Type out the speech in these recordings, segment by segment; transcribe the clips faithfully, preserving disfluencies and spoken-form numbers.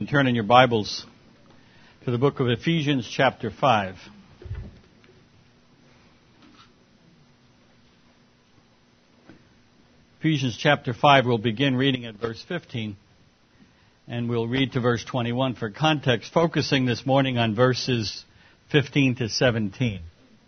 Turn in your Bibles to the book of Ephesians chapter five. Ephesians chapter five, we'll begin reading at verse fifteen, and we'll read to verse twenty-one for context, focusing this morning on verses fifteen to seventeen.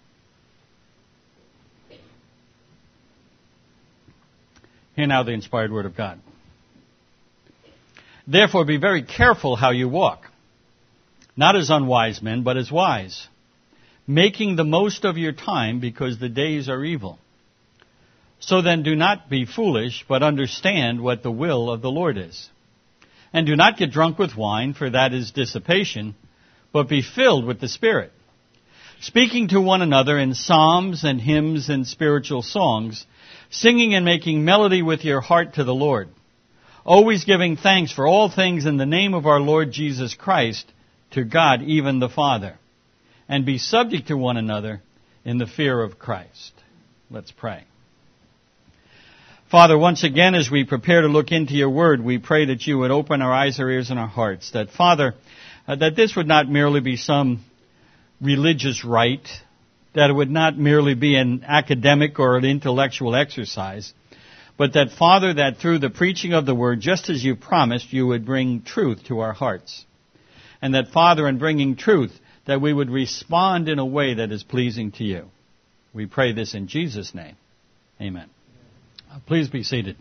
Hear now the inspired word of God. Therefore be very careful how you walk, not as unwise men, but as wise, making the most of your time because the days are evil. So then do not be foolish, but understand what the will of the Lord is. And do not get drunk with wine, for that is dissipation, but be filled with the Spirit, speaking to one another in psalms and hymns and spiritual songs, singing and making melody with your heart to the Lord, always giving thanks for all things in the name of our Lord Jesus Christ, to God, even the Father. And be subject to one another in the fear of Christ. Let's pray. Father, once again, as we prepare to look into your word, we pray that you would open our eyes, our ears, and our hearts. That, Father, uh, that this would not merely be some religious rite, that it would not merely be an academic or an intellectual exercise, but that, Father, that through the preaching of the word, just as you promised, you would bring truth to our hearts. And that, Father, in bringing truth, that we would respond in a way that is pleasing to you. We pray this in Jesus' name. Amen. Please be seated.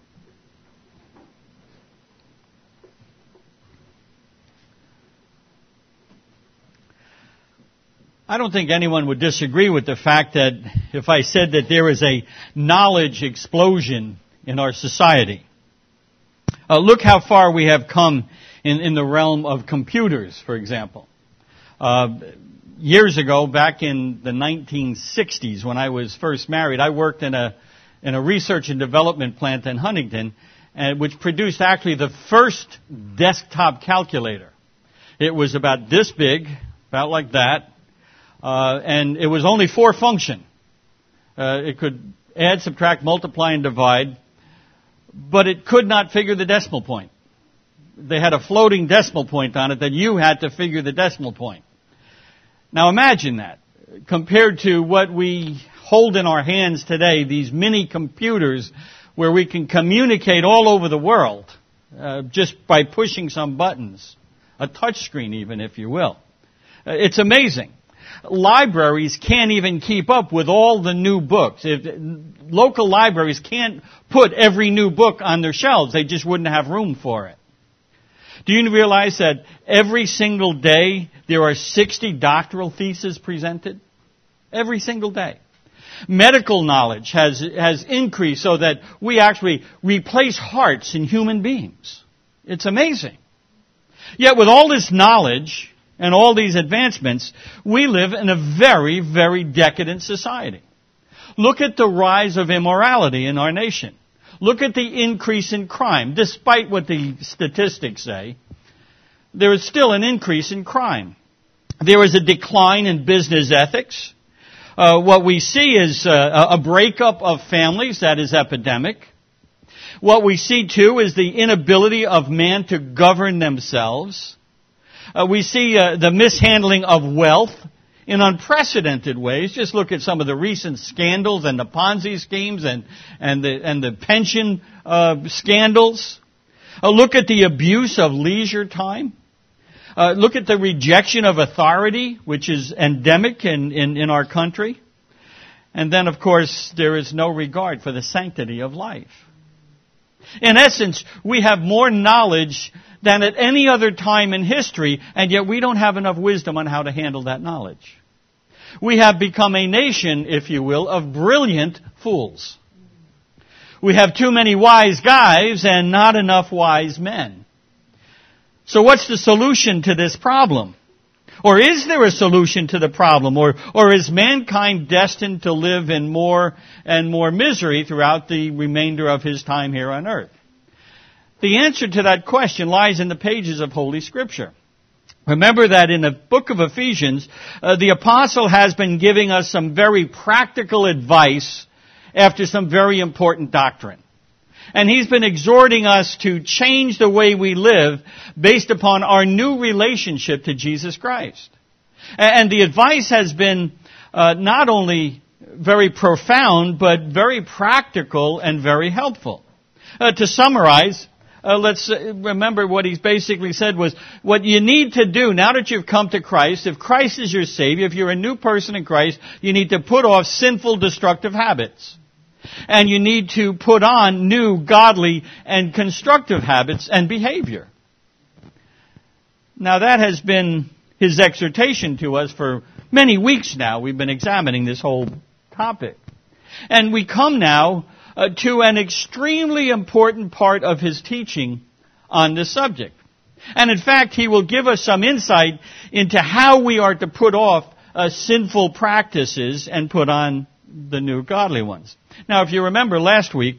I don't think anyone would disagree with the fact that if I said that there is a knowledge explosion in our society. Uh, look how far we have come in, in the realm of computers, for example. Uh, years ago, back in the nineteen sixties, when I was first married, I worked in a in a research and development plant in Huntington, uh, which produced actually the first desktop calculator. It was about this big, about like that. Uh, and it was only four function. Uh, it could add, subtract, multiply, and divide, but it could not figure the decimal point. They had a floating decimal point on it that you had to figure the decimal point. Now imagine that, compared to what we hold in our hands today, these mini computers where we can communicate all over the world uh, just by pushing some buttons, a touch screen even, if you will. Uh, it's amazing. Libraries can't even keep up with all the new books. If local libraries can't put every new book on their shelves, they just wouldn't have room for it. Do you realize that every single day there are sixty doctoral theses presented? Every single day. Medical knowledge has has increased so that we actually replace hearts in human beings. It's amazing. Yet with all this knowledge and all these advancements, we live in a very, very decadent society. Look at the rise of immorality in our nation. Look at the increase in crime. Despite what the statistics say, there is still an increase in crime. There is a decline in business ethics. Uh, what we see is uh, a breakup of families that is epidemic. What we see, too, is the inability of man to govern themselves. Uh, we see uh, the mishandling of wealth in unprecedented ways. Just look at some of the recent scandals and the Ponzi schemes and, and the and the pension uh, scandals. Uh, look at the abuse of leisure time. Uh, look at the rejection of authority, which is endemic in, in, in our country. And then, of course, there is no regard for the sanctity of life. In essence, we have more knowledge than at any other time in history, and yet we don't have enough wisdom on how to handle that knowledge. We have become a nation, if you will, of brilliant fools. We have too many wise guys and not enough wise men. So what's the solution to this problem? Or is there a solution to the problem? Or, or is mankind destined to live in more and more misery throughout the remainder of his time here on earth? The answer to that question lies in the pages of Holy Scripture. Remember that in the book of Ephesians, uh, the apostle has been giving us some very practical advice after some very important doctrine. And he's been exhorting us to change the way we live based upon our new relationship to Jesus Christ. And the advice has been uh, not only very profound, but very practical and very helpful. Uh, to summarize, uh, let's remember what he's basically said was, what you need to do now that you've come to Christ, if Christ is your Savior, if you're a new person in Christ, you need to put off sinful, destructive habits. And you need to put on new, godly, and constructive habits and behavior. Now that has been his exhortation to us for many weeks now. We've been examining this whole topic. And we come now uh, to an extremely important part of his teaching on this subject. And in fact, he will give us some insight into how we are to put off uh, sinful practices and put on the new godly ones. Now, if you remember last week,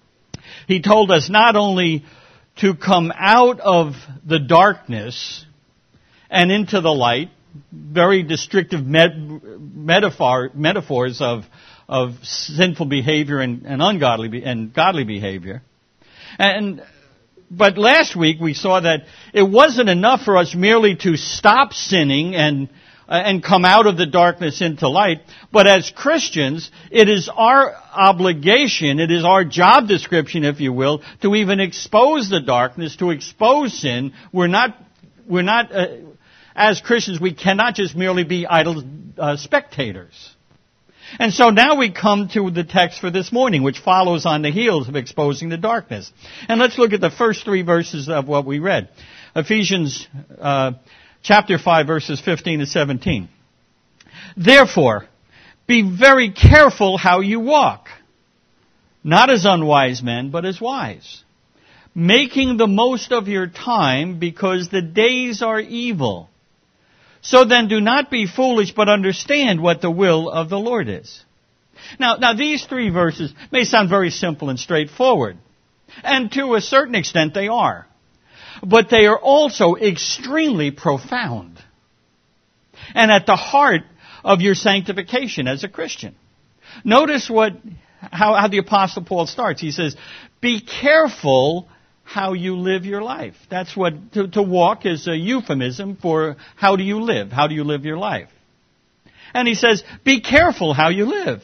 he told us not only to come out of the darkness and into the light, very descriptive met- metaphor, metaphors of, of sinful behavior and, and ungodly be- and godly behavior. And but last week we saw that it wasn't enough for us merely to stop sinning and uh, and come out of the darkness into light, but as Christians, it is our obligation, it is our job description, if you will, to even expose the darkness, to expose sin. We're not we're not. Uh, As Christians, we cannot just merely be idle uh, spectators. And so now we come to the text for this morning, which follows on the heels of exposing the darkness. And let's look at the first three verses of what we read. Ephesians uh, chapter five, verses fifteen to seventeen. Therefore, be very careful how you walk, not as unwise men, but as wise, making the most of your time, because the days are evil. So then do not be foolish, but understand what the will of the Lord is. Now, now these three verses may sound very simple and straightforward. And to a certain extent they are. But they are also extremely profound. And at the heart of your sanctification as a Christian. Notice what, how, how the Apostle Paul starts. He says, be careful how you live your life. That's what, to, to walk is a euphemism for how do you live? How do you live your life? And he says, be careful how you live.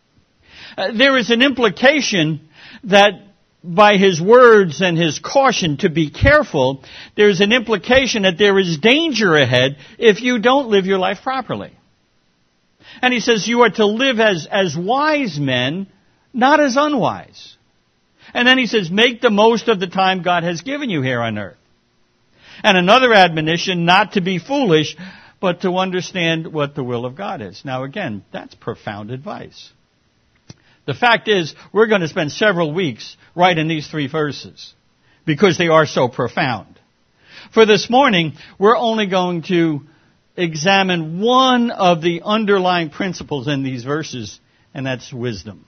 Uh, there is an implication that by his words and his caution to be careful, there's an implication that there is danger ahead if you don't live your life properly. And he says you are to live as, as wise men, not as unwise. And then he says, make the most of the time God has given you here on earth. And another admonition, not to be foolish, but to understand what the will of God is. Now again, that's profound advice. The fact is, we're going to spend several weeks right in these three verses, because they are so profound. For this morning, we're only going to examine one of the underlying principles in these verses, and that's wisdom.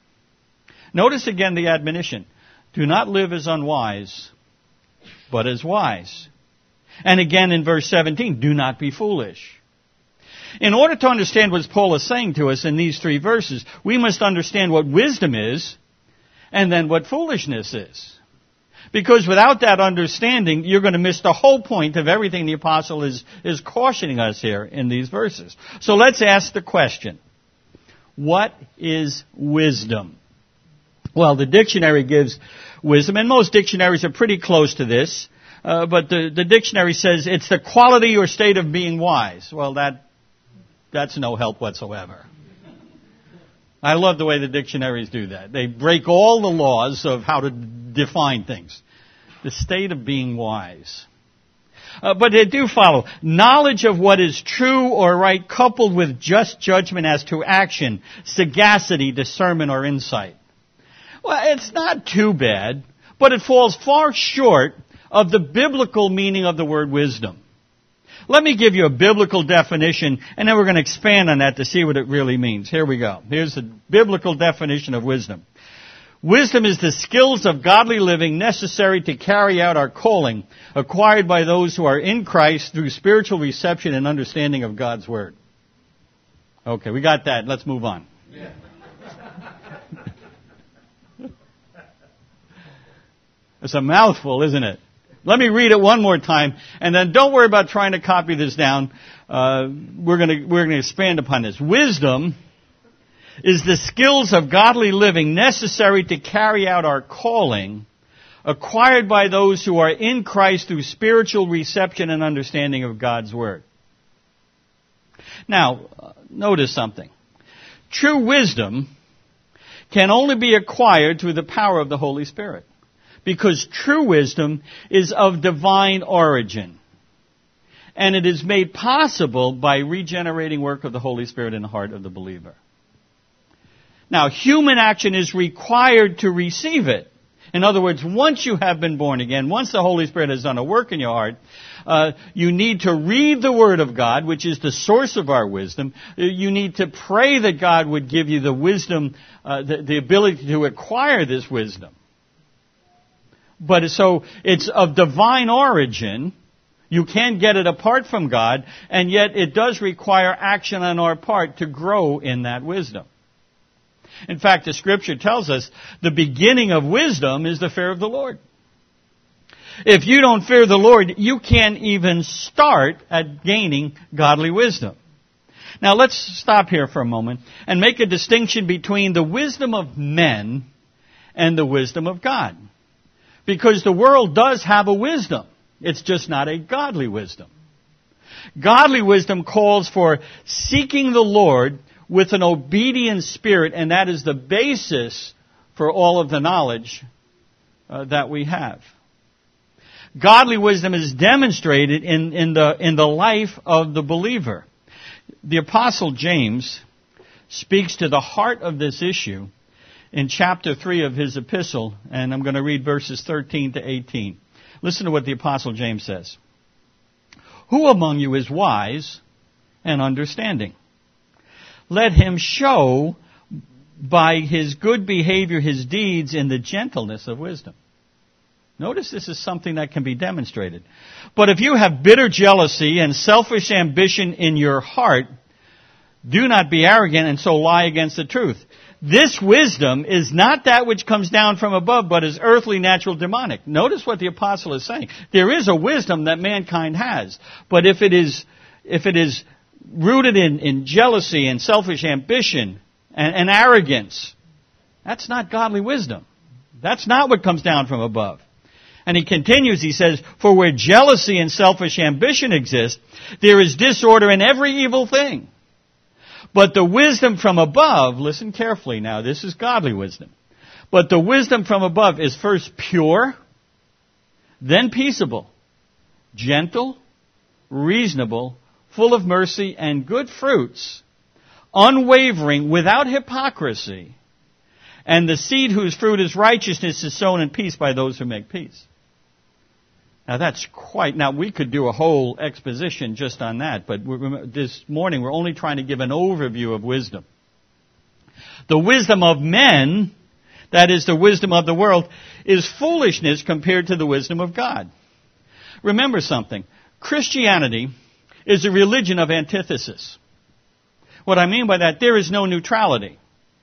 Notice again the admonition. Do not live as unwise, but as wise. And again in verse seventeen, do not be foolish. In order to understand what Paul is saying to us in these three verses, we must understand what wisdom is and then what foolishness is. Because without that understanding, you're going to miss the whole point of everything the apostle is, is cautioning us here in these verses. So let's ask the question. What is wisdom? Well, the dictionary gives wisdom, and most dictionaries are pretty close to this, uh, but the, the dictionary says it's the quality or state of being wise. Well, that that's no help whatsoever. I love the way the dictionaries do that. They break all the laws of how to define things. The state of being wise. Uh, but they do follow. Knowledge of what is true or right, coupled with just judgment as to action, sagacity, discernment, or insight. Well, it's not too bad, but it falls far short of the biblical meaning of the word wisdom. Let me give you a biblical definition, and then we're going to expand on that to see what it really means. Here we go. Here's the biblical definition of wisdom. Wisdom is the skills of godly living necessary to carry out our calling, acquired by those who are in Christ through spiritual reception and understanding of God's Word. Okay, we got that. Let's move on. Yeah. It's a mouthful, isn't it? Let me read it one more time, and then don't worry about trying to copy this down. Uh, we're going to we're going to expand upon this. Wisdom is the skills of godly living necessary to carry out our calling, acquired by those who are in Christ through spiritual reception and understanding of God's Word. Now, uh, notice something. True wisdom can only be acquired through the power of the Holy Spirit, because true wisdom is of divine origin, and it is made possible by regenerating work of the Holy Spirit in the heart of the believer. Now, human action is required to receive it. In other words, once you have been born again, once the Holy Spirit has done a work in your heart, uh, you need to read the Word of God, which is the source of our wisdom. You need to pray that God would give you the wisdom, uh, the, the ability to acquire this wisdom. But so it's of divine origin. You can't get it apart from God, and yet it does require action on our part to grow in that wisdom. In fact, the Scripture tells us the beginning of wisdom is the fear of the Lord. If you don't fear the Lord, you can't even start at gaining godly wisdom. Now let's stop here for a moment and make a distinction between the wisdom of men and the wisdom of God. Because the world does have a wisdom. It's just not a godly wisdom. Godly wisdom calls for seeking the Lord with an obedient spirit, and that is the basis for all of the knowledge uh, that we have. Godly wisdom is demonstrated in, in the in the life of the believer. The Apostle James speaks to the heart of this issue in chapter three of his epistle, and I'm going to read verses thirteen to eighteen. Listen to what the Apostle James says. Who among you is wise and understanding? Let him show by his good behavior his deeds in the gentleness of wisdom. Notice this is something that can be demonstrated. But if you have bitter jealousy and selfish ambition in your heart, do not be arrogant and so lie against the truth. This wisdom is not that which comes down from above, but is earthly, natural, demonic. Notice what the apostle is saying. There is a wisdom that mankind has, but if it is, if it is rooted in, in jealousy and selfish ambition and, and arrogance, that's not godly wisdom. That's not what comes down from above. And he continues, he says, for where jealousy and selfish ambition exist, there is disorder in every evil thing. But the wisdom from above, listen carefully now, this is godly wisdom. But the wisdom from above is first pure, then peaceable, gentle, reasonable, full of mercy and good fruits, unwavering, without hypocrisy. And the seed whose fruit is righteousness is sown in peace by those who make peace. Now that's quite, now we could do a whole exposition just on that, but we're, this morning we're only trying to give an overview of wisdom. The wisdom of men, that is the wisdom of the world, is foolishness compared to the wisdom of God. Remember something, Christianity is a religion of antithesis. What I mean by that, there is no neutrality.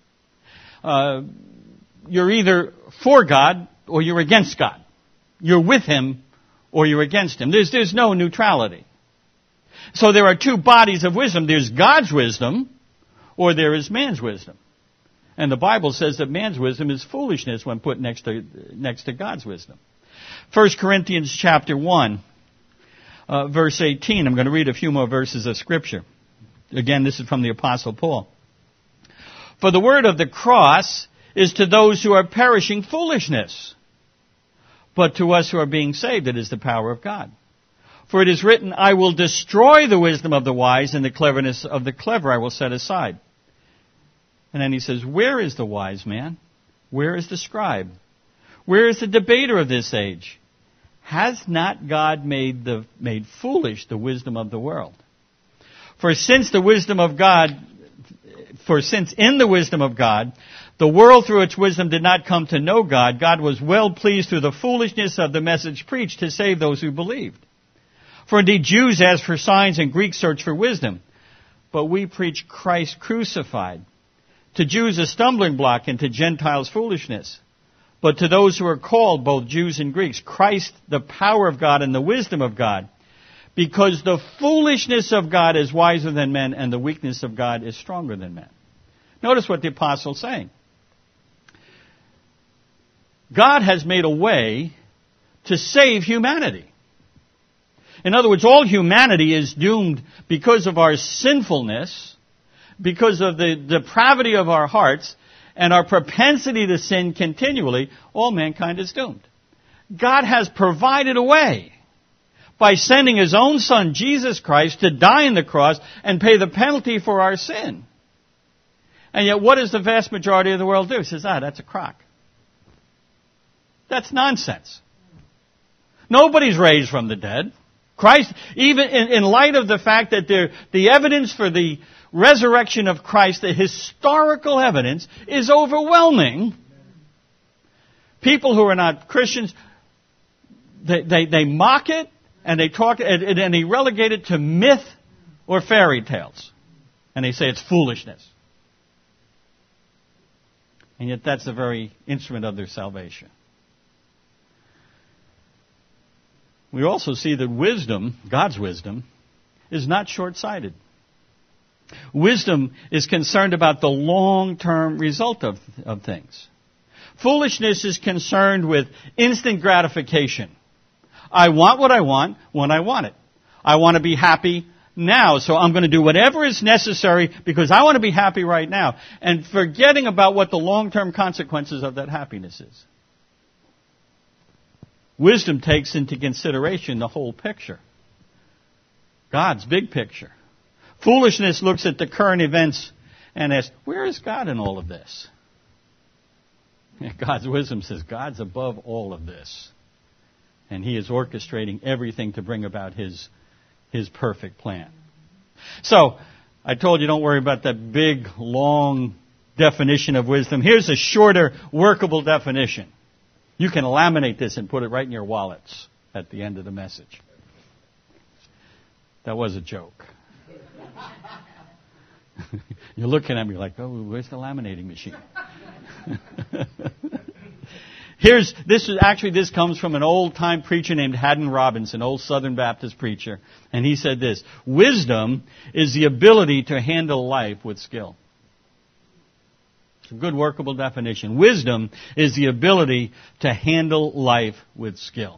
Uh, you're either for God or you're against God. You're with Him or you're against Him. There's, there's no neutrality. So there are two bodies of wisdom. There's God's wisdom or there is man's wisdom. And the Bible says that man's wisdom is foolishness when put next to, next to God's wisdom. First Corinthians chapter one, uh, verse eighteen. I'm going to read a few more verses of Scripture. Again, this is from the Apostle Paul. For the word of the cross is to those who are perishing foolishness, but to us who are being saved it is the power of God. For it is written, I will destroy the wisdom of the wise, and the cleverness of the clever I will set aside. And then he says, where is the wise man? Where is the scribe? Where is the debater of this age? Has not God made the made foolish the wisdom of the world? For since the wisdom of God, for since in the wisdom of God, the world through its wisdom did not come to know God, God was well pleased through the foolishness of the message preached to save those who believed. For indeed Jews ask for signs and Greeks search for wisdom, but we preach Christ crucified. To Jews a stumbling block and to Gentiles foolishness. But to those who are called, both Jews and Greeks, Christ, the power of God and the wisdom of God. Because the foolishness of God is wiser than men, and the weakness of God is stronger than men. Notice what the apostle's saying. God has made a way to save humanity. In other words, all humanity is doomed because of our sinfulness, because of the depravity of our hearts, and our propensity to sin continually. All mankind is doomed. God has provided a way by sending His own Son, Jesus Christ, to die on the cross and pay the penalty for our sin. And yet, what does the vast majority of the world do? It says, ah, that's a crock. That's nonsense. Nobody's raised from the dead. Christ, even in, in light of the fact that there, the evidence for the resurrection of Christ, the historical evidence, is overwhelming. People who are not Christians, they, they, they mock it, and they talk, and, and they relegate it to myth or fairy tales. And they say it's foolishness. And yet that's the very instrument of their salvation. We also see that wisdom, God's wisdom, is not short-sighted. Wisdom is concerned about the long-term result of, of things. Foolishness is concerned with instant gratification. I want what I want when I want it. I want to be happy now, so I'm going to do whatever is necessary because I want to be happy right now, and forgetting about what the long-term consequences of that happiness is. Wisdom takes into consideration the whole picture. God's big picture. Foolishness looks at the current events and asks, where is God in all of this? God's wisdom says, God's above all of this. And He is orchestrating everything to bring about His, His perfect plan. So, I told you don't worry about that big, long definition of wisdom. Here's a shorter, workable definition. You can laminate this and put it right in your wallets at the end of the message. That was a joke. You're looking at me like, oh, where's the laminating machine? Here's, this is, actually this comes from an old time preacher named Haddon Robbins, an old Southern Baptist preacher. And he said this, wisdom is the ability to handle life with skill. It's a good workable definition. Wisdom is the ability to handle life with skill.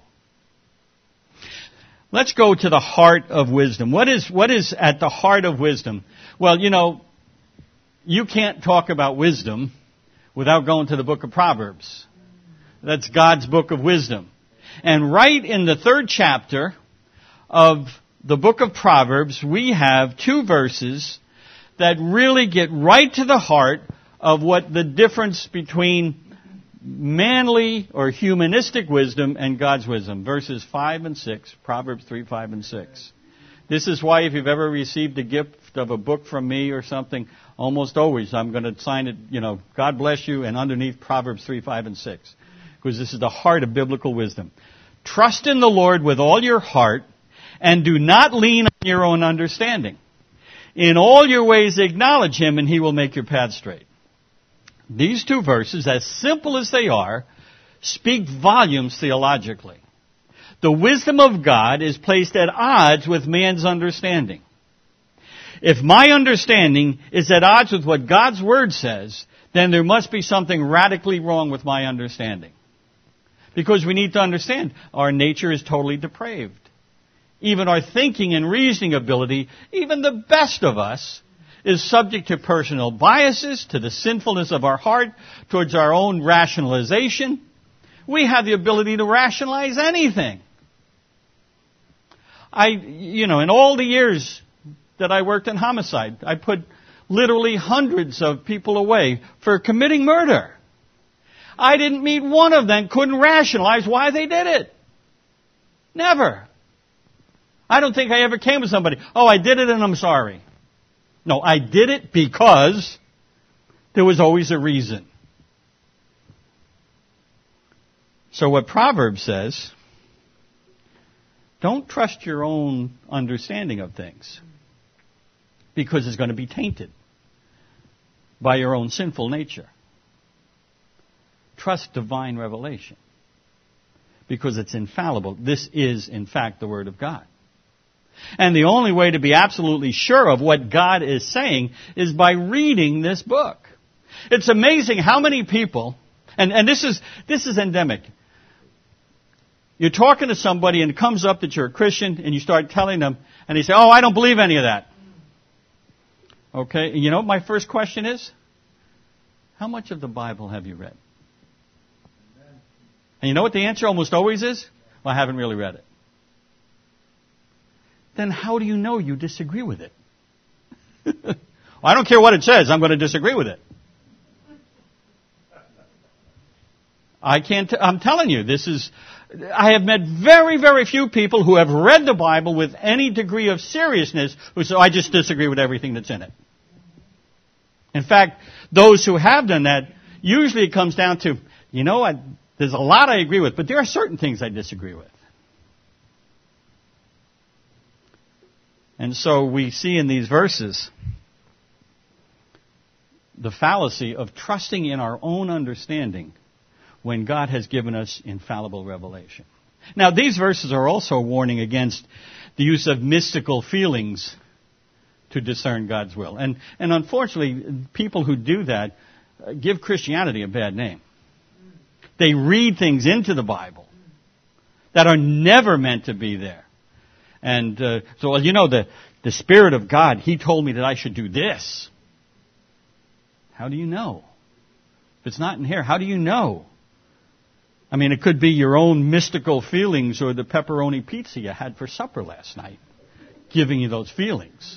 Let's go to the heart of wisdom. What is, what is at the heart of wisdom? Well, you know, you can't talk about wisdom without going to the book of Proverbs. That's God's book of wisdom. And right in the third chapter of the book of Proverbs, we have two verses that really get right to the heart of what the difference between manly or humanistic wisdom and God's wisdom. Verses five and six, Proverbs three, five, and six. This is why if you've ever received a gift of a book from me or something, almost always I'm going to sign it, you know, God bless you, and underneath Proverbs three, five, and six. Because this is the heart of biblical wisdom. Trust in the Lord with all your heart, and do not lean on your own understanding. In all your ways acknowledge Him, and He will make your path straight. These two verses, as simple as they are, speak volumes theologically. The wisdom of God is placed at odds with man's understanding. If my understanding is at odds with what God's Word says, then there must be something radically wrong with my understanding. Because we need to understand, our nature is totally depraved. Even our thinking and reasoning ability, even the best of us, is subject to personal biases, to the sinfulness of our heart, towards our own rationalization. We have the ability to rationalize anything. I, you know, in all the years that I worked in homicide, I put literally hundreds of people away for committing murder. I didn't meet one of them couldn't rationalize why they did it. Never. I don't think I ever came with somebody, oh, I did it and I'm sorry. No, I did it because there was always a reason. So what Proverbs says, don't trust your own understanding of things, because it's going to be tainted by your own sinful nature. Trust divine revelation. Because it's infallible. This is, in fact, the Word of God. And the only way to be absolutely sure of what God is saying is by reading this book. It's amazing how many people, and, and this is this is endemic. You're talking to somebody and it comes up that you're a Christian and you start telling them, and they say, oh, I don't believe any of that. Okay, and you know what my first question is? How much of the Bible have you read? And you know what the answer almost always is? Well, I haven't really read it. Then how do you know you disagree with it? Well, I don't care what it says, I'm going to disagree with it. I can't, t- I'm telling you, this is, I have met very, very few people who have read the Bible with any degree of seriousness who say, oh, I just disagree with everything that's in it. In fact, those who have done that, usually it comes down to, you know, I, there's a lot I agree with, but there are certain things I disagree with. And so we see in these verses the fallacy of trusting in our own understanding when God has given us infallible revelation. Now, these verses are also a warning against the use of mystical feelings to discern God's will. And, and unfortunately, people who do that uh, give Christianity a bad name. They read things into the Bible that are never meant to be there. And uh, so, well, you know, the, the Spirit of God, He told me that I should do this. How do you know? If it's not in here, how do you know? I mean, it could be your own mystical feelings or the pepperoni pizza you had for supper last night giving you those feelings.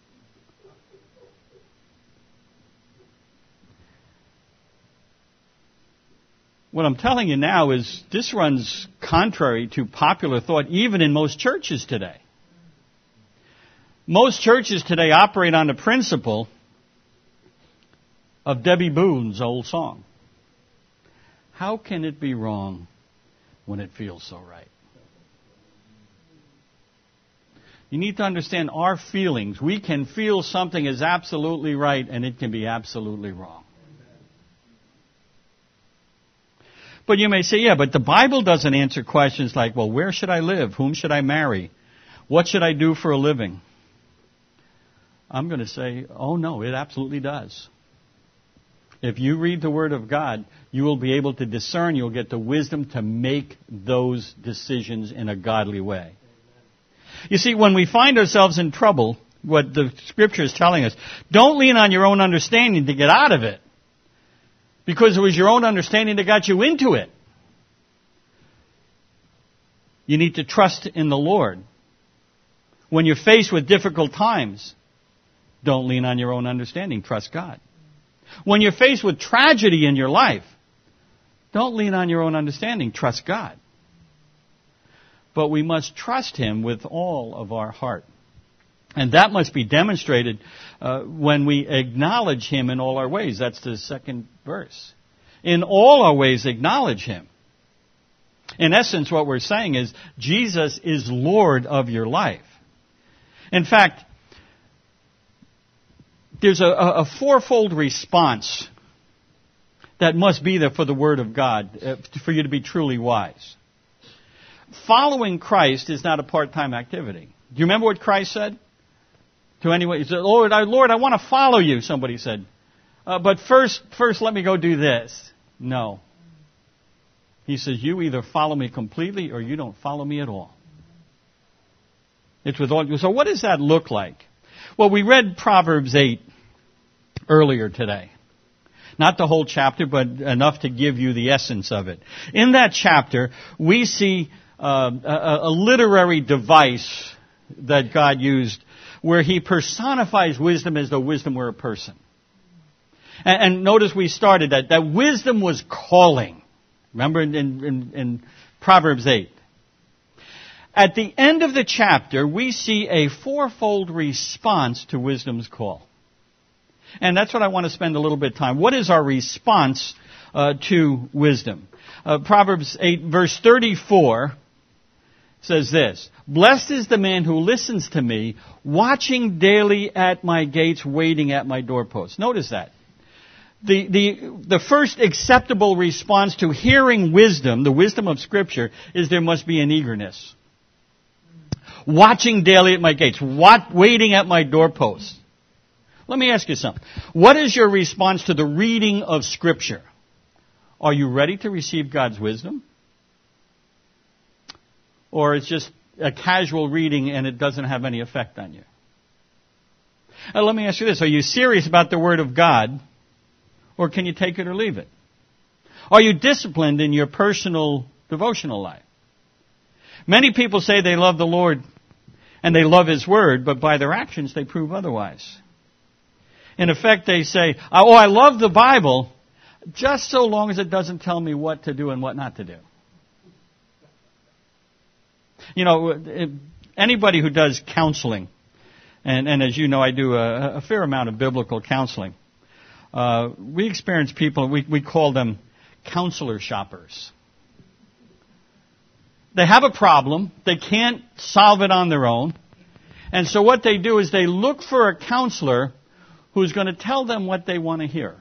What I'm telling you now is this runs contrary to popular thought even in most churches today. Most churches today operate on the principle of Debbie Boone's old song. How can it be wrong when it feels so right? You need to understand our feelings. We can feel something is absolutely right and it can be absolutely wrong. But you may say, yeah, but the Bible doesn't answer questions like, well, where should I live? Whom should I marry? What should I do for a living? I'm going to say, oh no, it absolutely does. If you read the Word of God, you will be able to discern, you'll get the wisdom to make those decisions in a godly way. You see, when we find ourselves in trouble, what the Scripture is telling us, don't lean on your own understanding to get out of it. Because it was your own understanding that got you into it. You need to trust in the Lord. When you're faced with difficult times, don't lean on your own understanding. Trust God. When you're faced with tragedy in your life, don't lean on your own understanding. Trust God. But we must trust Him with all of our heart. And that must be demonstrated uh, when we acknowledge Him in all our ways. That's the second verse. In all our ways, acknowledge Him. In essence, what we're saying is Jesus is Lord of your life. In fact, there's a, a fourfold response that must be there for the Word of God, uh, for you to be truly wise. Following Christ is not a part-time activity. Do you remember what Christ said? To anyone, he said, Lord, I, Lord, I want to follow you, somebody said. Uh, but first, first let me go do this. No. He says, you either follow me completely or you don't follow me at all. It's with all. So what does that look like? Well, we read Proverbs eight earlier today. Not the whole chapter, but enough to give you the essence of it. In that chapter, we see uh, a, a literary device that God used where He personifies wisdom as though wisdom were a person. And, and notice we started that, that wisdom was calling. Remember in, in, in Proverbs eight. At the end of the chapter, we see a fourfold response to wisdom's call. And that's what I want to spend a little bit of time. What is our response uh, to wisdom? Uh, Proverbs eight, verse thirty-four says this, blessed is the man who listens to me, watching daily at my gates, waiting at my doorposts. Notice that. The, the, the first acceptable response to hearing wisdom, the wisdom of Scripture, is there must be an eagerness. Watching daily at my gates, wat, waiting at my doorposts. Let me ask you something. What is your response to the reading of Scripture? Are you ready to receive God's wisdom? Or it's just a casual reading and it doesn't have any effect on you? Now, let me ask you this. Are you serious about the Word of God? Or can you take it or leave it? Are you disciplined in your personal devotional life? Many people say they love the Lord and they love His Word, but by their actions they prove otherwise. In effect, they say, oh, I love the Bible, just so long as it doesn't tell me what to do and what not to do. You know, anybody who does counseling, and, and as you know, I do a, a fair amount of biblical counseling. Uh, we experience people, we, we call them counselor shoppers. They have a problem. They can't solve it on their own. And so what they do is they look for a counselor who's going to tell them what they want to hear.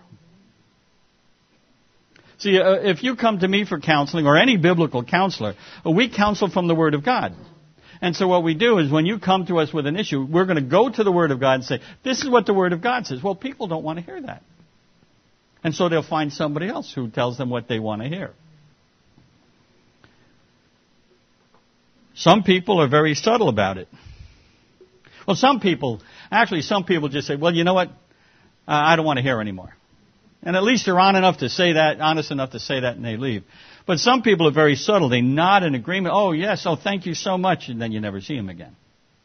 See, uh, if you come to me for counseling, or any biblical counselor, uh, we counsel from the Word of God. And so what we do is when you come to us with an issue, we're going to go to the Word of God and say, this is what the Word of God says. Well, people don't want to hear that. And so they'll find somebody else who tells them what they want to hear. Some people are very subtle about it. Well, some people, actually some people just say, well, you know what, uh, I don't want to hear anymore. And at least they're on enough to say that, honest enough to say that, and they leave. But some people are very subtle. They nod in agreement. Oh, yes, oh, thank you so much, and then you never see them again.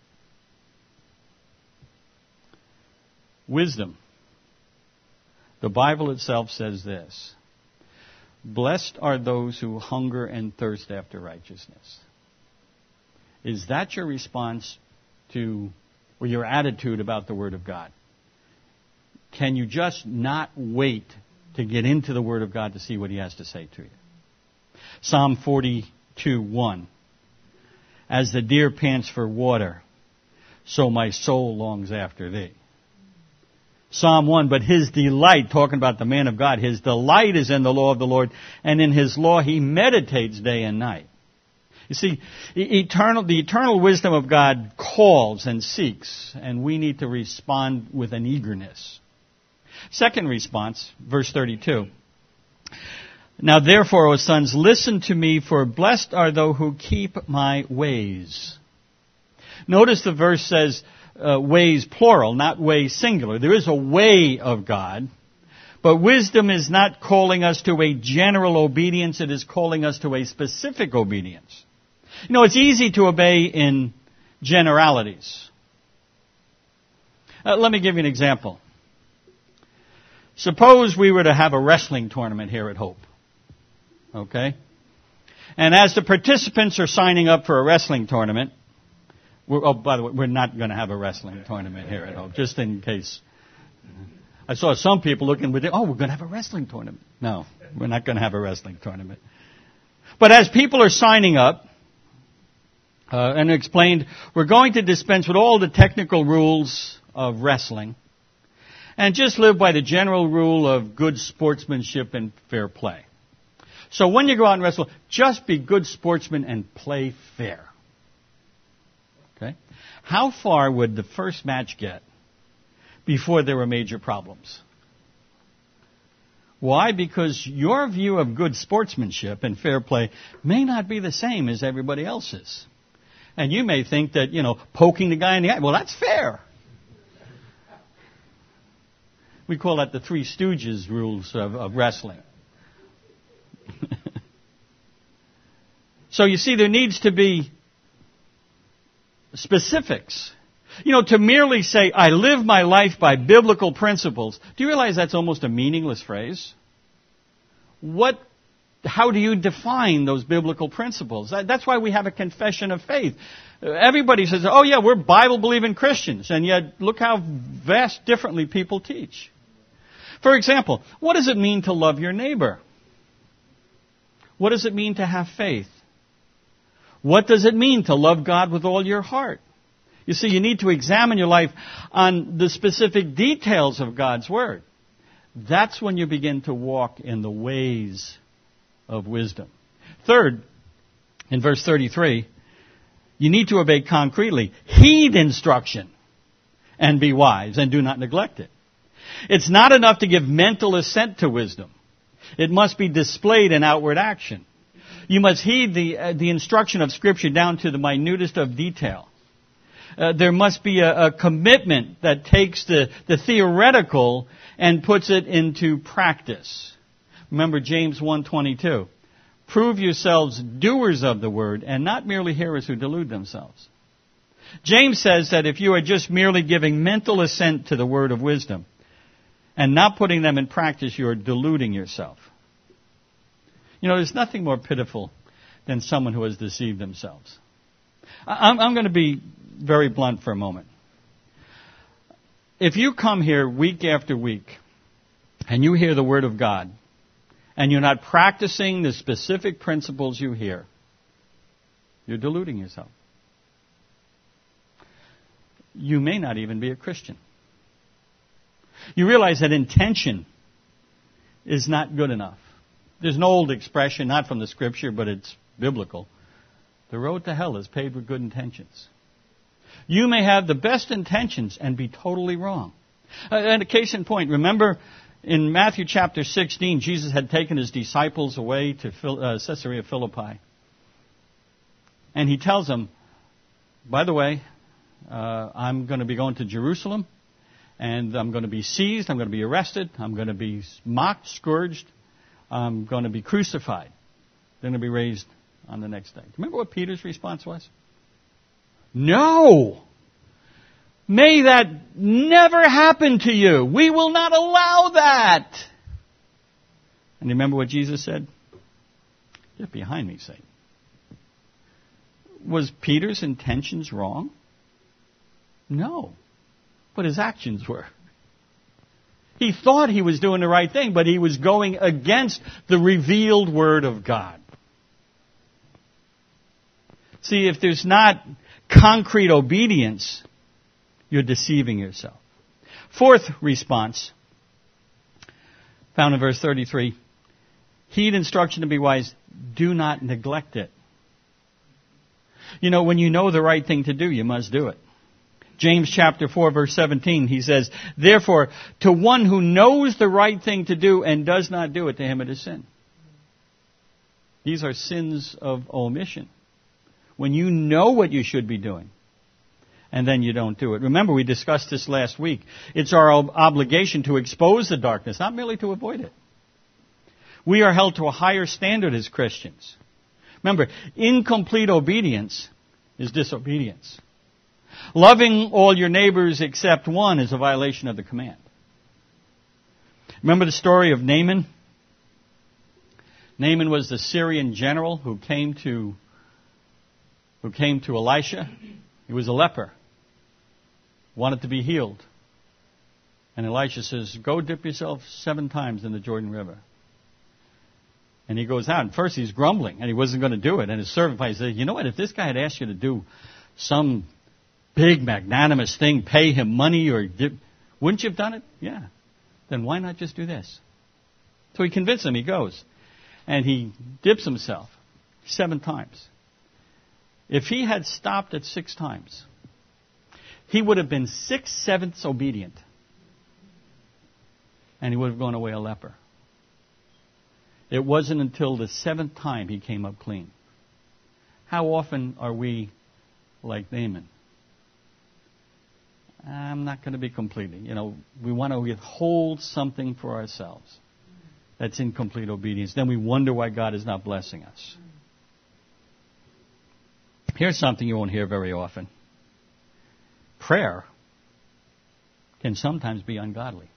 Wisdom. The Bible itself says this: blessed are those who hunger and thirst after righteousness. Is that your response to, or your attitude about the Word of God? Can you just not wait to get into the Word of God to see what He has to say to you? Psalm forty-two, one. As the deer pants for water, so my soul longs after Thee. Psalm one, but his delight, talking about the man of God, his delight is in the law of the Lord, and in His law he meditates day and night. You see, eternal, the eternal wisdom of God calls and seeks, and we need to respond with an eagerness. Second response, verse thirty-two. Now therefore, O sons, listen to me, for blessed are those who keep my ways. Notice the verse says uh, ways plural, not ways singular. There is a way of God, but wisdom is not calling us to a general obedience. It is calling us to a specific obedience. You know, it's easy to obey in generalities. Uh, let me give you an example. Suppose we were to have a wrestling tournament here at Hope. Okay? And as the participants are signing up for a wrestling tournament, we're, oh, by the way, we're not going to have a wrestling tournament here at Hope, just in case. I saw some people looking with it, oh, we're going to have a wrestling tournament. No, we're not going to have a wrestling tournament. But as people are signing up, uh, and explained, we're going to dispense with all the technical rules of wrestling and just live by the general rule of good sportsmanship and fair play. So when you go out and wrestle, just be good sportsmen and play fair. Okay? How far would the first match get before there were major problems? Why? Because your view of good sportsmanship and fair play may not be the same as everybody else's. And you may think that, you know, poking the guy in the eye, well, that's fair. We call that the Three Stooges rules of, of wrestling. So you see, there needs to be specifics. You know, to merely say, I live my life by biblical principles, do you realize that's almost a meaningless phrase? What, how do you define those biblical principles? That's why we have a confession of faith. Everybody says, oh yeah, we're Bible-believing Christians, and yet look how vast differently people teach. For example, what does it mean to love your neighbor? What does it mean to have faith? What does it mean to love God with all your heart? You see, you need to examine your life on the specific details of God's Word. That's when you begin to walk in the ways of wisdom. Third, in verse thirty-three, you need to obey concretely. Heed instruction and be wise, and do not neglect it. It's not enough to give mental assent to wisdom. It must be displayed in outward action. You must heed the, uh, the instruction of Scripture down to the minutest of detail. Uh, there must be a, a commitment that takes the, the theoretical and puts it into practice. Remember James one twenty-two. Prove yourselves doers of the word and not merely hearers who delude themselves. James says that if you are just merely giving mental assent to the word of wisdom and not putting them in practice, you are deluding yourself. You know, there's nothing more pitiful than someone who has deceived themselves. I'm, I'm going to be very blunt for a moment. If you come here week after week and you hear the Word of God and you're not practicing the specific principles you hear, you're deluding yourself. You may not even be a Christian. You realize that intention is not good enough. There's an old expression, not from the Scripture, but it's biblical. The road to hell is paved with good intentions. You may have the best intentions and be totally wrong. Uh, and a case in point, remember in Matthew chapter sixteen, Jesus had taken his disciples away to Phil, uh, Caesarea Philippi. And he tells them, by the way, uh, I'm going to be going to Jerusalem, and I'm going to be seized, I'm going to be arrested, I'm going to be mocked, scourged, I'm going to be crucified. They're going to be raised on the next day. Remember what Peter's response was? No! May that never happen to you. We will not allow that. And remember what Jesus said? Get behind me, Satan. Was Peter's intentions wrong? No. But his actions were. He thought he was doing the right thing, but he was going against the revealed Word of God. See, if there's not concrete obedience, you're deceiving yourself. Fourth response, found in verse thirty-three, heed instruction to be wise, do not neglect it. You know, when you know the right thing to do, you must do it. James chapter four, verse seventeen, he says, therefore, to one who knows the right thing to do and does not do it, to him it is sin. These are sins of omission. When you know what you should be doing, and then you don't do it. Remember, we discussed this last week. It's our ob- obligation to expose the darkness, not merely to avoid it. We are held to a higher standard as Christians. Remember, incomplete obedience is disobedience. Loving all your neighbors except one is a violation of the command. Remember the story of Naaman? Naaman was the Syrian general who came to who came to Elisha. He was a leper, wanted to be healed. And Elisha says, go dip yourself seven times in the Jordan River. And he goes out. And first he's grumbling, and he wasn't going to do it. And his servant said, you know what, if this guy had asked you to do some big magnanimous thing, pay him money, or dip, wouldn't you have done it? Yeah. Then why not just do this? So he convinced him. He goes. And he dips himself seven times. If he had stopped at six times, he would have been six-sevenths obedient. And he would have gone away a leper. It wasn't until the seventh time he came up clean. How often are we like Naaman? I'm not going to be completely. You know, we want to withhold something for ourselves. That's incomplete obedience. Then we wonder why God is not blessing us. Here's something you won't hear very often. Prayer can sometimes be ungodly.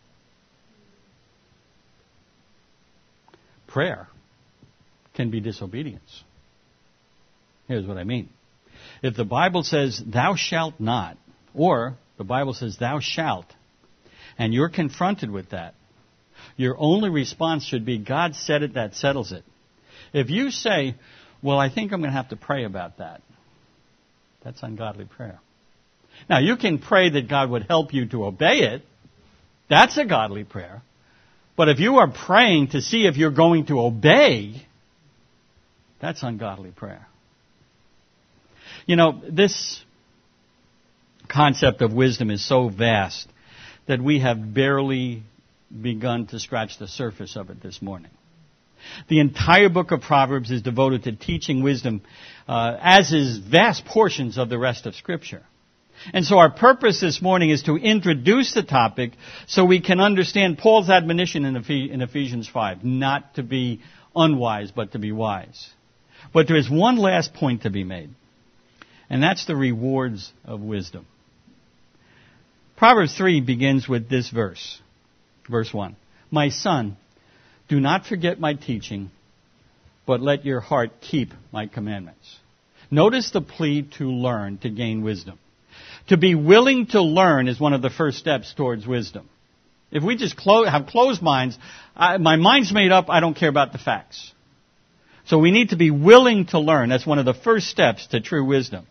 Prayer can be disobedience. Here's what I mean. If the Bible says, thou shalt not, or the Bible says, thou shalt, and you're confronted with that, your only response should be, God said it, that settles it. If you say, well, I think I'm going to have to pray about that, that's ungodly prayer. Now, you can pray that God would help you to obey it. That's a godly prayer. But if you are praying to see if you're going to obey, that's ungodly prayer. You know, this concept of wisdom is so vast that we have barely begun to scratch the surface of it this morning. The entire book of Proverbs is devoted to teaching wisdom, uh, as is vast portions of the rest of Scripture. And so our purpose this morning is to introduce the topic so we can understand Paul's admonition in, Ephes- in Ephesians five, not to be unwise, but to be wise. But there is one last point to be made, and that's the rewards of wisdom. Proverbs three begins with this verse, verse one. My son, do not forget my teaching, but let your heart keep my commandments. Notice the plea to learn, to gain wisdom. To be willing to learn is one of the first steps towards wisdom. If we just clo- have closed minds, I, my mind's made up, I don't care about the facts. So we need to be willing to learn. That's one of the first steps to true wisdom.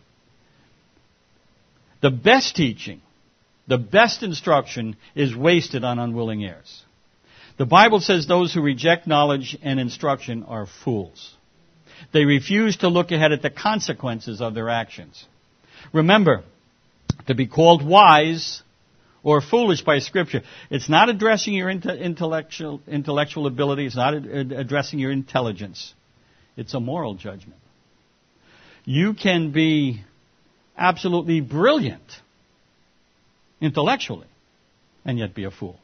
The best teaching, the best instruction is wasted on unwilling ears. The Bible says those who reject knowledge and instruction are fools. They refuse to look ahead at the consequences of their actions. Remember, to be called wise or foolish by Scripture, it's not addressing your intellectual intellectual ability. It's not addressing your intelligence. It's a moral judgment. You can be absolutely brilliant intellectually and yet be a fool.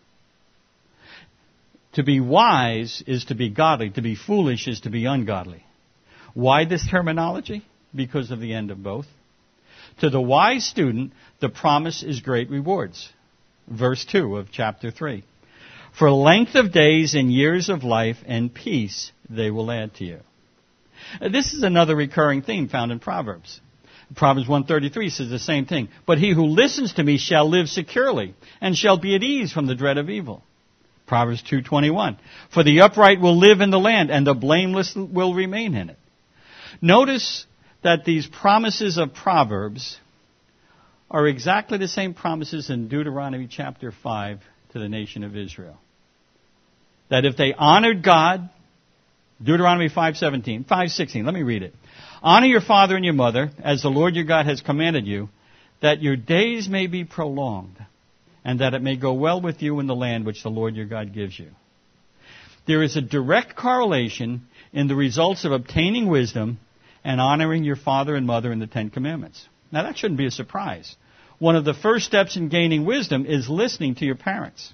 To be wise is to be godly. To be foolish is to be ungodly. Why this terminology? Because of the end of both. To the wise student, the promise is great rewards. Verse two of chapter three. For length of days and years of life and peace they will add to you. This is another recurring theme found in Proverbs. Proverbs one thirty-three says the same thing. But he who listens to me shall live securely and shall be at ease from the dread of evil. Proverbs two twenty-one. For the upright will live in the land and the blameless will remain in it. Notice that these promises of Proverbs are exactly the same promises in Deuteronomy chapter five to the nation of Israel. That if they honored God, Deuteronomy five seventeen, five sixteen, let me read it. Honor your father and your mother, as the Lord your God has commanded you, that your days may be prolonged, and that it may go well with you in the land which the Lord your God gives you. There is a direct correlation in the results of obtaining wisdom and honoring your father and mother in the Ten Commandments. Now that shouldn't be a surprise. One of the first steps in gaining wisdom is listening to your parents.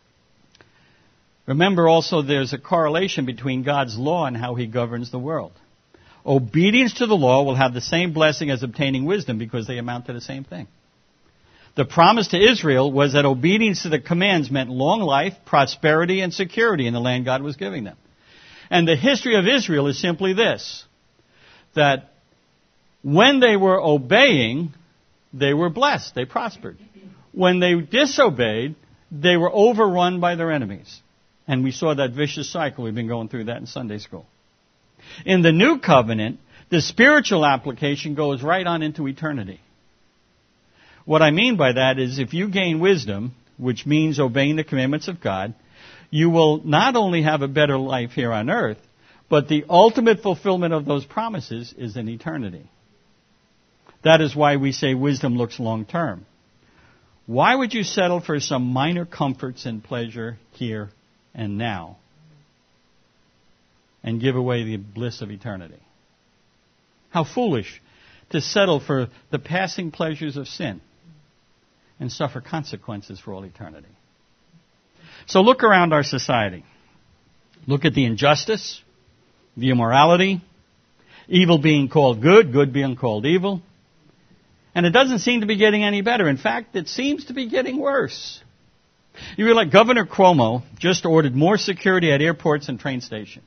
Remember also there's a correlation between God's law and how He governs the world. Obedience to the law will have the same blessing as obtaining wisdom because they amount to the same thing. The promise to Israel was that obedience to the commands meant long life, prosperity, and security in the land God was giving them. And the history of Israel is simply this, that when they were obeying, they were blessed, they prospered. When they disobeyed, they were overrun by their enemies. And we saw that vicious cycle. We've been going through that in Sunday school. In the new covenant, the spiritual application goes right on into eternity. What I mean by that is if you gain wisdom, which means obeying the commandments of God, you will not only have a better life here on earth, but the ultimate fulfillment of those promises is in eternity. That is why we say wisdom looks long term. Why would you settle for some minor comforts and pleasure here and now and give away the bliss of eternity? How foolish to settle for the passing pleasures of sin and suffer consequences for all eternity. So look around our society. Look at the injustice, the immorality, evil being called good, good being called evil. And it doesn't seem to be getting any better. In fact, it seems to be getting worse. You realize Governor Cuomo just ordered more security at airports and train stations.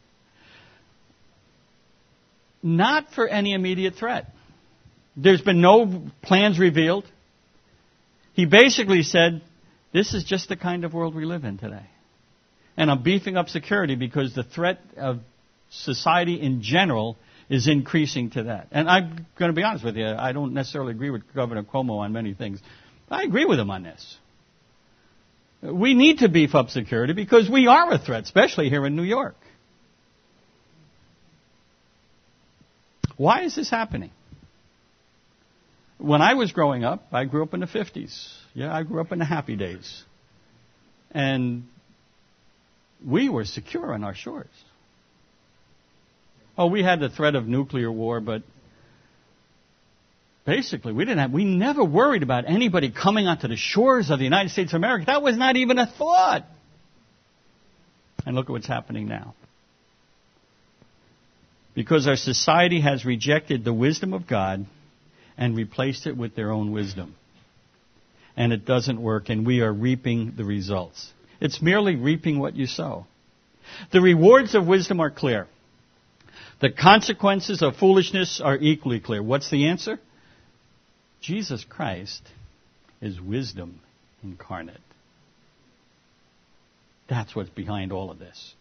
Not for any immediate threat. There's been no plans revealed. He basically said, this is just the kind of world we live in today. And I'm beefing up security because the threat of society in general is increasing to that. And I'm going to be honest with you, I don't necessarily agree with Governor Cuomo on many things. I agree with him on this. We need to beef up security because we are a threat, especially here in New York. Why is this happening? When I was growing up, I grew up in the fifties. Yeah, I grew up in the happy days. And we were secure on our shores. Oh, we had the threat of nuclear war, but basically we didn't have, we never worried about anybody coming onto the shores of the United States of America. That was not even a thought. And look at what's happening now. Because our society has rejected the wisdom of God and replaced it with their own wisdom. And it doesn't work, and we are reaping the results. It's merely reaping what you sow. The rewards of wisdom are clear. The consequences of foolishness are equally clear. What's the answer? Jesus Christ is wisdom incarnate. That's what's behind all of this.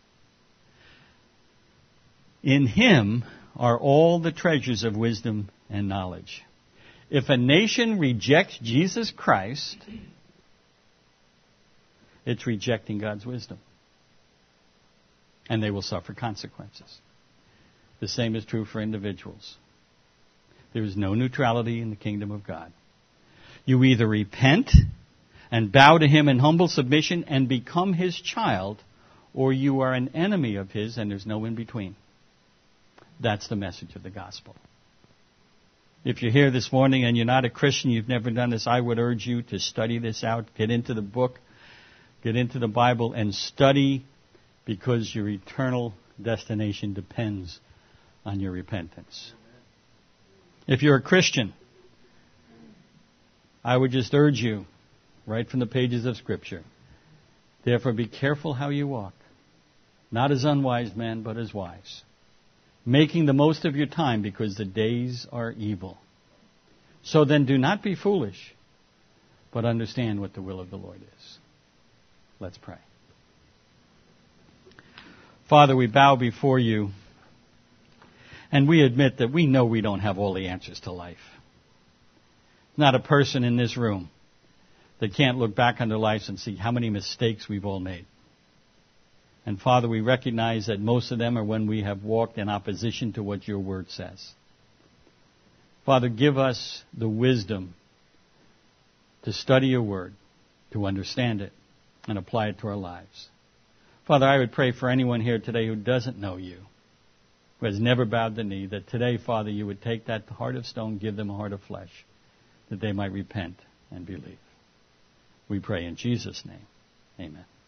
In Him are all the treasures of wisdom and knowledge. If a nation rejects Jesus Christ, it's rejecting God's wisdom. And they will suffer consequences. The same is true for individuals. There is no neutrality in the kingdom of God. You either repent and bow to Him in humble submission and become His child, or you are an enemy of His and there's no in between. That's the message of the gospel. If you're here this morning and you're not a Christian, you've never done this, I would urge you to study this out. Get into the book, get into the Bible, and study, because your eternal destination depends on your repentance. If you're a Christian, I would just urge you, right from the pages of Scripture, therefore be careful how you walk, not as unwise men, but as wise, making the most of your time, because the days are evil. So then do not be foolish, but understand what the will of the Lord is. Let's pray. Father, we bow before you, and we admit that we know we don't have all the answers to life. Not a person in this room that can't look back on their lives and see how many mistakes we've all made. And Father, we recognize that most of them are when we have walked in opposition to what your word says. Father, give us the wisdom to study your word, to understand it, and apply it to our lives. Father, I would pray for anyone here today who doesn't know you, who has never bowed the knee, that today, Father, you would take that heart of stone, give them a heart of flesh, that they might repent and believe. We pray in Jesus' name. Amen.